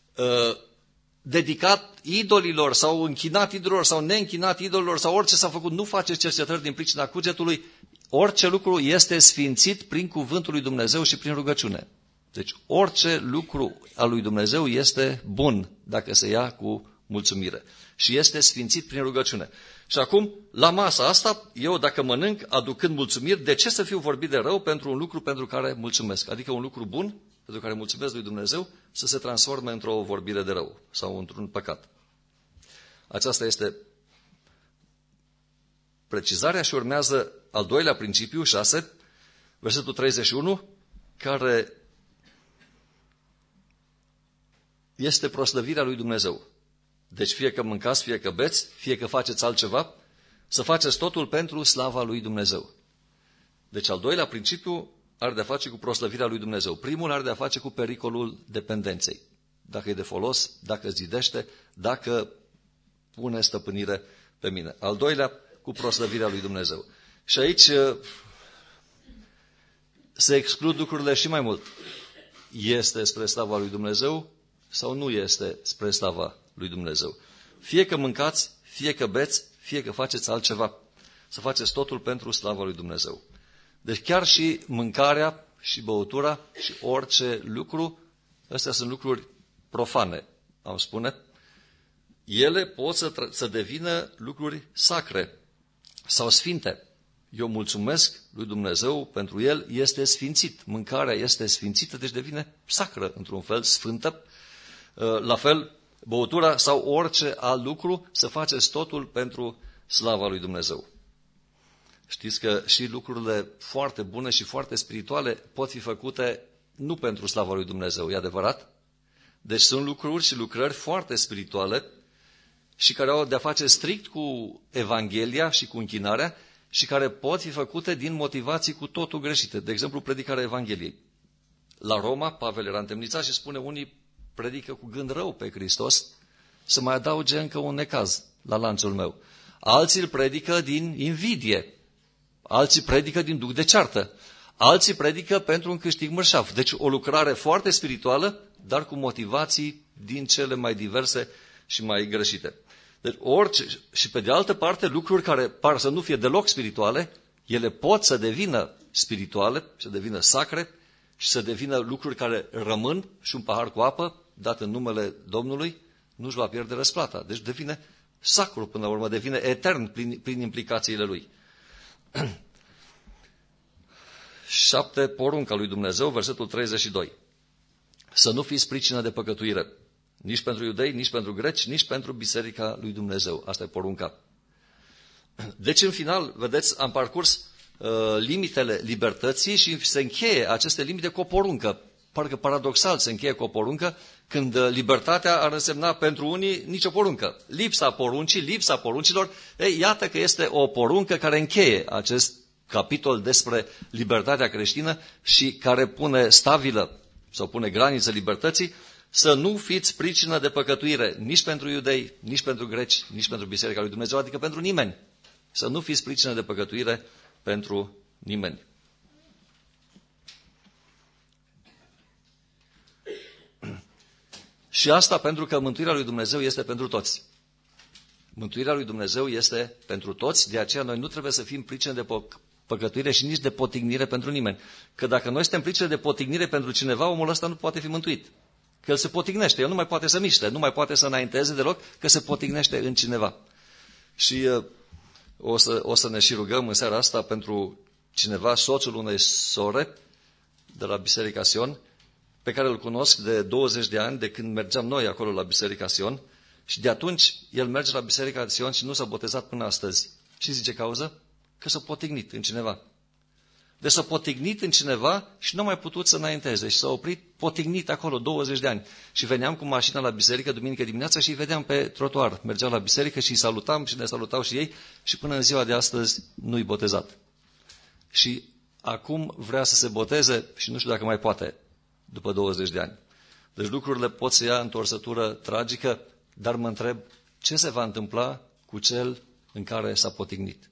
dedicat idolilor sau închinat idolilor sau neînchinat idolilor sau orice s-a făcut, nu faceți cercetări din pricina cugetului, orice lucru este sfințit prin cuvântul lui Dumnezeu și prin rugăciune. Deci orice lucru al lui Dumnezeu este bun dacă se ia cu mulțumire. Și este sfințit prin rugăciune. Și acum, la masa asta, eu dacă mănânc aducând mulțumiri, de ce să fiu vorbit de rău pentru un lucru pentru care mulțumesc? Adică un lucru bun pentru care mulțumesc lui Dumnezeu să se transforme într-o vorbire de rău sau într-un păcat. Aceasta este precizarea și urmează al doilea principiu, 6, versetul 31, care este proslăvirea lui Dumnezeu. Deci fie că mâncați, fie că beți, fie că faceți altceva, să faceți totul pentru slava lui Dumnezeu. Deci al doilea principiu are de-a face cu proslăvirea lui Dumnezeu. Primul are de-a face cu pericolul dependenței. Dacă e de folos, dacă zidește, dacă pune stăpânire pe mine. Al doilea, cu proslăvirea lui Dumnezeu. Și aici se exclud lucrurile și mai mult. Este spre slava lui Dumnezeu sau nu este spre slava lui Dumnezeu? Fie că mâncați, fie că beți, fie că faceți altceva. Să faceți totul pentru slava lui Dumnezeu. Deci chiar și mâncarea și băutura și orice lucru, astea sunt lucruri profane, am spune. Ele pot să devină lucruri sacre sau sfinte. Eu mulțumesc lui Dumnezeu pentru el, este sfințit. Mâncarea este sfințită, deci devine sacră, într-un fel, sfântă. La fel, băutura sau orice alt lucru, să faceți totul pentru slava lui Dumnezeu. Știți că și lucrurile foarte bune și foarte spirituale pot fi făcute nu pentru slava lui Dumnezeu, e adevărat? Deci sunt lucruri și lucrări foarte spirituale și care au de-a face strict cu Evanghelia și cu închinarea și care pot fi făcute din motivații cu totul greșite. De exemplu, predicarea Evangheliei. La Roma, Pavel era întemnițat și spune, unii predică cu gând rău pe Hristos, să mai adauge încă un necaz la lanțul meu. Alții îl predică din invidie, alții predică din duc de ceartă, alții predică pentru un câștig mărșav. Deci o lucrare foarte spirituală, dar cu motivații din cele mai diverse și mai greșite. Deci orice, și pe de altă parte, lucruri care par să nu fie deloc spirituale, ele pot să devină spirituale, să devină sacre și să devină lucruri care rămân, și un pahar cu apă, dat în numele Domnului, nu-și va pierde răsplata. Deci devine sacru până la urmă, devine etern prin implicațiile lui. 7. Porunca lui Dumnezeu, versetul 32. Să nu fiți pricină de păcătuire, nici pentru iudei, nici pentru greci, nici pentru biserica lui Dumnezeu. Asta e porunca. Deci, în final, vedeți, am parcurs limitele libertății și se încheie aceste limite cu o poruncă. Parcă paradoxal se încheie cu o poruncă, când libertatea ar însemna pentru unii nicio poruncă. Lipsa poruncilor, iată că este o poruncă care încheie acest capitol despre libertatea creștină și care pune stabilă sau pune graniță libertății, să nu fiți pricină de păcătuire, nici pentru iudei, nici pentru greci, nici pentru biserica lui Dumnezeu, adică pentru nimeni. Să nu fiți pricină de păcătuire pentru nimeni. Și asta pentru că mântuirea lui Dumnezeu este pentru toți. Mântuirea lui Dumnezeu este pentru toți, de aceea noi nu trebuie să fim pricină de păcătuire și nici de potignire pentru nimeni. Că dacă noi suntem pricină de potignire pentru cineva, omul ăsta nu poate fi mântuit. Că el se potignește, el nu mai poate să miște, nu mai poate să înainteze deloc, că se potignește în cineva. Și o să ne și rugăm în seara asta pentru cineva, soțul unei sore de la Biserica Sion, pe care îl cunosc de 20 de ani, de când mergeam noi acolo la Biserica Sion, și de atunci el merge la Biserica Sion și nu s-a botezat până astăzi. Și zice cauză? Că s-a potignit în cineva. Deci s-a potignit în cineva și nu a mai putut să înainteze și s-a oprit potignit acolo 20 de ani. Și veneam cu mașina la biserică duminică dimineața și îi vedeam pe trotuar. Mergeau la biserică și îi salutam și ne salutau și ei și până în ziua de astăzi nu-i botezat. Și acum vrea să se boteze și nu știu dacă mai poate după 20 de ani. Deci lucrurile pot să ia întorsătură tragică, dar mă întreb ce se va întâmpla cu cel în care s-a potignit.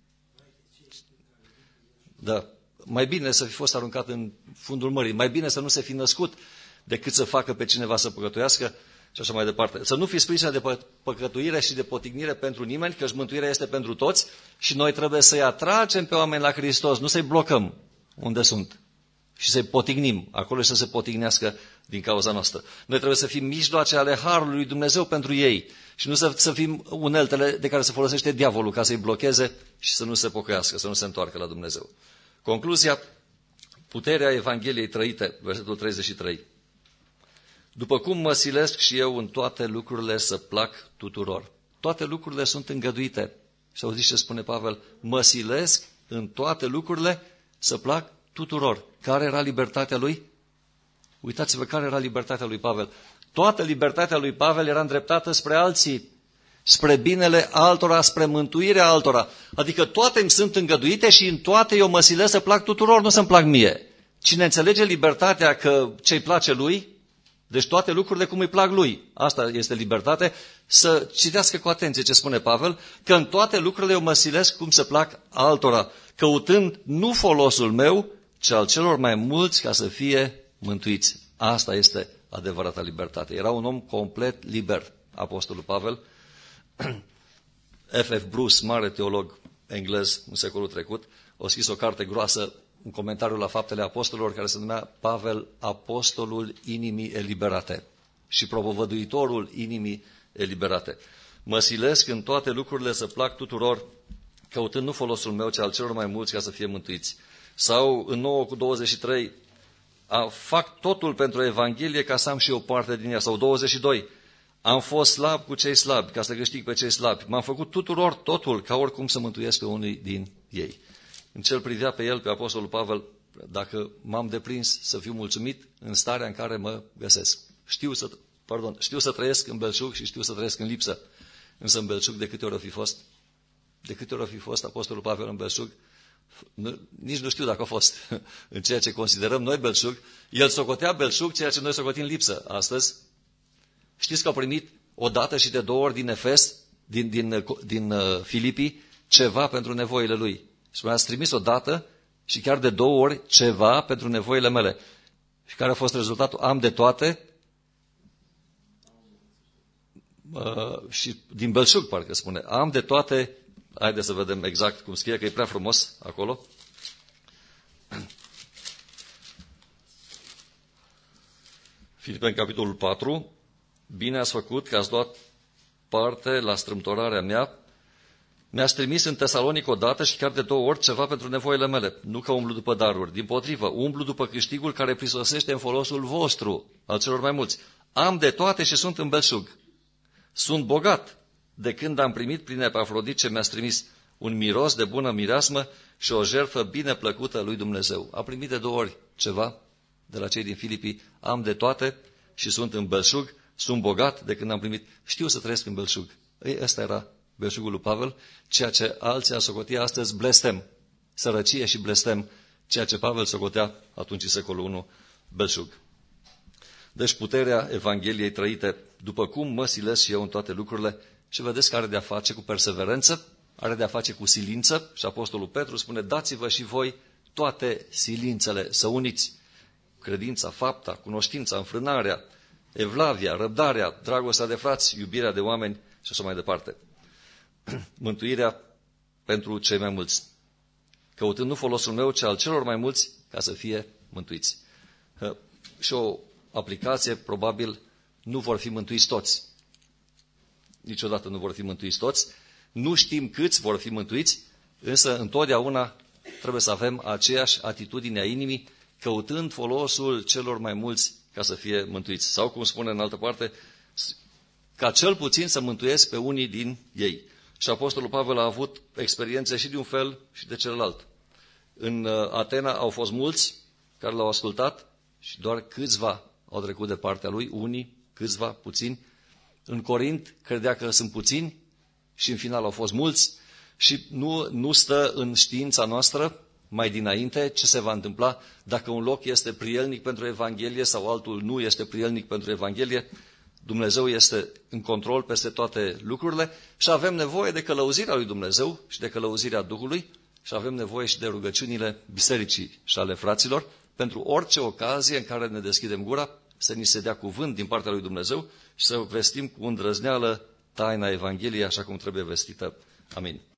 Da. Mai bine să fi fost aruncat în fundul mării, mai bine să nu se fi născut decât să facă pe cineva să păcătuiască și așa mai departe. Să nu fiți pricină de păcătuire și de potignire pentru nimeni, că mântuirea este pentru toți și noi trebuie să-i atragem pe oameni la Hristos, nu să-i blocăm unde sunt și să-i potignim acolo și să se potignească din cauza noastră. Noi trebuie să fim mijloace ale harului lui Dumnezeu pentru ei și nu să fim uneltele de care se folosește diavolul ca să-i blocheze și să nu se pocăiască, să nu se întoarcă la Dumnezeu. Concluzia, puterea Evangheliei trăite, versetul 33. După cum mă silesc și eu în toate lucrurile să plac tuturor. Toate lucrurile sunt îngăduite. Și auziți ce spune Pavel? Mă silesc în toate lucrurile să plac tuturor. Care era libertatea lui? Uitați-vă care era libertatea lui Pavel. Toată libertatea lui Pavel era îndreptată spre alții, spre binele altora, spre mântuirea altora. Adică toate îmi sunt îngăduite și în toate eu mă silesc să plac tuturor, nu să-mi plac mie. Cine înțelege libertatea că ce-i place lui, deci toate lucrurile cum îi plac lui, asta este libertate, să citească cu atenție ce spune Pavel, că în toate lucrurile eu mă silesc cum să plac altora, căutând nu folosul meu, ci al celor mai mulți ca să fie mântuiți. Asta este adevărata libertate. Era un om complet liber, apostolul Pavel. F.F. Bruce, mare teolog englez în secolul trecut, a scris o carte groasă, un comentariu la Faptele Apostolilor, care se numea Pavel, apostolul inimii eliberate și propovăduitorul inimii eliberate. Mă silesc în toate lucrurile să plac tuturor, căutând nu folosul meu, ci al celor mai mulți ca să fie mântuiți. Sau în 9:23, fac totul pentru Evanghelie ca să am și o parte din ea. Sau 22, am fost slab cu cei slabi, ca să câștig pe cei slabi. M-am făcut tuturor totul, ca oricum să mântuiesc pe unii din ei. În ce îl privea pe el, pe apostolul Pavel, dacă m-am deprins să fiu mulțumit în starea în care mă găsesc. Știu să trăiesc în belșug și știu să trăiesc în lipsă. Însă în belșug de câte ori o fi fost? De câte ori o fi fost Apostolul Pavel în belșug? Nici nu știu dacă a fost în ceea ce considerăm noi belșug. El socotea belșug ceea ce noi socotim lipsă astăzi. Știți că au primit o dată și de 2 ori din Efes, din Filipii, ceva pentru nevoile lui. Și mi-ați trimis o dată și chiar de 2 ori ceva pentru nevoile mele. Și care a fost rezultatul? Am de toate. Și din belșug, parcă spune. Am de toate. Haideți să vedem exact cum scrie, că e prea frumos acolo. Filipeni, capitolul 4. Bine ați făcut că ați luat parte la strâmtorarea mea. Mi-ați trimis în Tesalonic odată și chiar de 2 ori ceva pentru nevoile mele. Nu că umblu după daruri, dimpotrivă, umblu după câștigul care prisosește în folosul vostru, al celor mai mulți. Am de toate și sunt în belșug. Sunt bogat de când am primit prin Epafrodit ce mi-ați trimis un miros de bună mireasmă și o jertfă bine plăcută lui Dumnezeu. A primit de 2 ori ceva de la cei din Filipii. Am de toate și sunt în belșug. Sunt bogat de când am primit. Știu să trăiesc în belșug. Ăsta era belșugul lui Pavel, ceea ce alții ar socotea astăzi blestem. Sărăcie și blestem, ceea ce Pavel socotea atunci în secolul 1 belșug. Deci puterea Evangheliei trăite, după cum mă silesc și eu în toate lucrurile, și vedeți că are de-a face cu perseverență, are de-a face cu silință, și Apostolul Petru spune, dați-vă și voi toate silințele, să uniți credința, fapta, cunoștința, înfrânarea, evlavia, răbdarea, dragostea de frați, iubirea de oameni și așa mai departe. Mântuirea pentru cei mai mulți. Căutând nu folosul meu, ci al celor mai mulți, ca să fie mântuiți. Și o aplicație, probabil, nu vor fi mântuiți toți. Niciodată nu vor fi mântuiți toți. Nu știm câți vor fi mântuiți, însă întotdeauna trebuie să avem aceeași atitudine a inimii, căutând folosul celor mai mulți ca să fie mântuiți. Sau, cum spune în altă parte, ca cel puțin să mântuiesc pe unii din ei. Și Apostolul Pavel a avut experiențe și de un fel și de celălalt. În Atena au fost mulți care l-au ascultat și doar câțiva au trecut de partea lui, unii, câțiva, puțini. În Corint credea că sunt puțini și în final au fost mulți și nu stă în știința noastră mai dinainte ce se va întâmpla dacă un loc este prielnic pentru Evanghelie sau altul nu este prielnic pentru Evanghelie. Dumnezeu este în control peste toate lucrurile și avem nevoie de călăuzirea lui Dumnezeu și de călăuzirea Duhului și avem nevoie și de rugăciunile bisericii și ale fraților pentru orice ocazie în care ne deschidem gura să ni se dea cuvânt din partea lui Dumnezeu și să vestim cu îndrăzneală taina Evangheliei așa cum trebuie vestită. Amin.